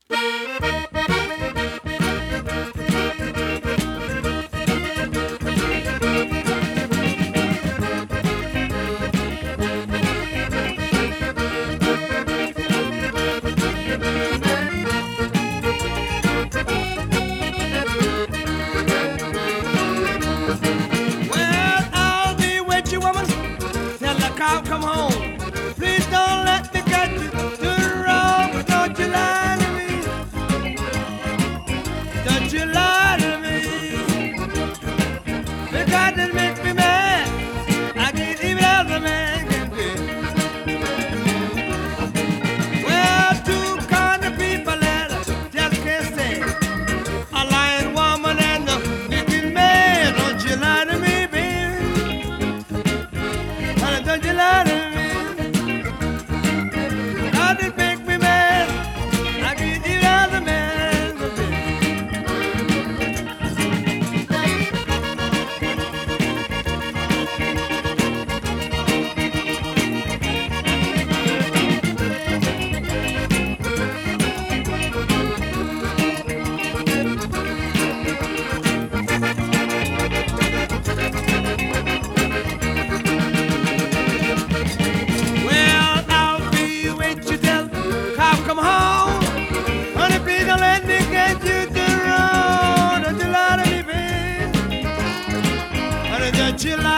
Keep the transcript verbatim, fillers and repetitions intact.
Well, I'll be with you, woman, till the cow come home. Please don't let me get you to the wrong. Don't you lie to me. Don't you lie to me. Because it makes me mad. I can't even as a man can be. Well, two kind of people that just can't stand. A lying woman and a wicked man. Don't you lie to me, baby. Honey, don't you lie to me. God, it make me mad. I can't eat as a man. Well, I'll be with you till cow come home. Honey, please don't let me get you to the road. Don't you lie to me, babe. Honey, don't you lie